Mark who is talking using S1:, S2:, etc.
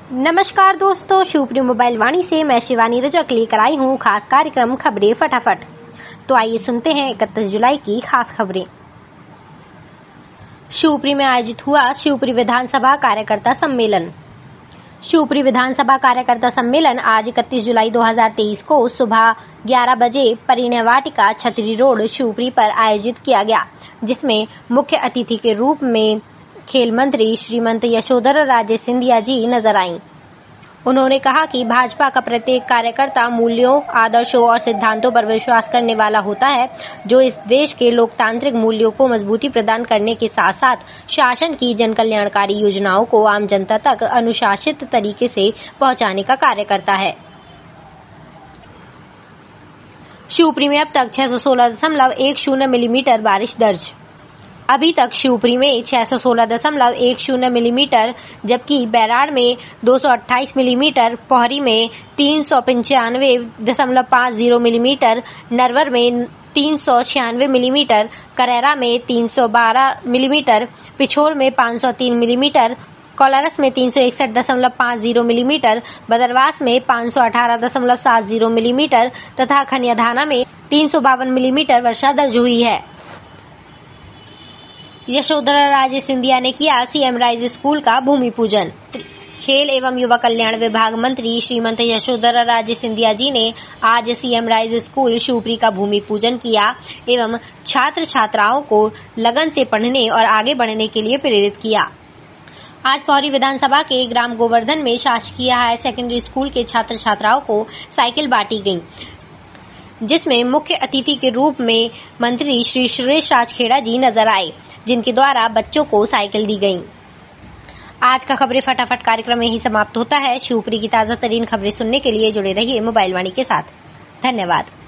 S1: नमस्कार दोस्तों, शिवपुरी मोबाइल वाणी से मैं शिवानी रजक लेकर आई हूँ खास कार्यक्रम खबरें फटाफट। तो आइए सुनते हैं 31 जुलाई की खास खबरें। शिवपुरी में आयोजित हुआ शिवपुरी विधानसभा कार्यकर्ता सम्मेलन। शिवपुरी विधानसभा कार्यकर्ता सम्मेलन आज 31 जुलाई 2023 को सुबह 11 बजे परिणय वाटिका छतरी रोड शिवपुरी पर आयोजित किया गया, जिसमें मुख्य अतिथि के रूप में खेल मंत्री श्रीमती यशोधरा राजे सिंधिया जी नजर आईं। उन्होंने कहा कि भाजपा का प्रत्येक कार्यकर्ता मूल्यों, आदर्शों और सिद्धांतों पर विश्वास करने वाला होता है, जो इस देश के लोकतांत्रिक मूल्यों को मजबूती प्रदान करने के साथ साथ शासन की जन कल्याणकारी योजनाओं को आम जनता तक अनुशासित तरीके से पहुंचाने का कार्य करता है। शिवपुरी में अब तक 616.10 मिलीमीटर बारिश दर्ज। अभी तक शिवपुरी में 616.10 मिलीमीटर, जबकि बैराड़ में 228 मिलीमीटर, पोहरी में 395.50 मिलीमीटर, नरवर में 396 मिलीमीटर, करैरा में 312 मिलीमीटर, पिछोर में 503 मिलीमीटर, कोलारस में 361.50 मिलीमीटर, बदरवास में 518.70 मिलीमीटर तथा खनियाधाना में 352 मिलीमीटर वर्षा दर्ज हुई है। यशोधरा राजे सिंधिया ने किया सीएम राइज स्कूल का भूमि पूजन। खेल एवं युवा कल्याण विभाग मंत्री श्रीमती यशोधरा राजे सिंधिया जी ने आज सीएम राइज स्कूल शिवपुरी का भूमि पूजन किया एवं छात्र छात्राओं को लगन से पढ़ने और आगे बढ़ने के लिए प्रेरित किया। आज पोहरी विधानसभा के ग्राम गोवर्धन में शासकीय हायर सेकेंडरी स्कूल के छात्र छात्राओं को साइकिल बांटी गई, जिसमें मुख्य अतिथि के रूप में मंत्री श्री सुरेश राज खेड़ा जी नजर आए, जिनके द्वारा बच्चों को साइकिल दी गई। आज का खबरें फटाफट कार्यक्रम यही समाप्त होता है। शिवपुरी की ताजा तरीन खबरें सुनने के लिए जुड़े रहिए मोबाइल वाणी के साथ। धन्यवाद।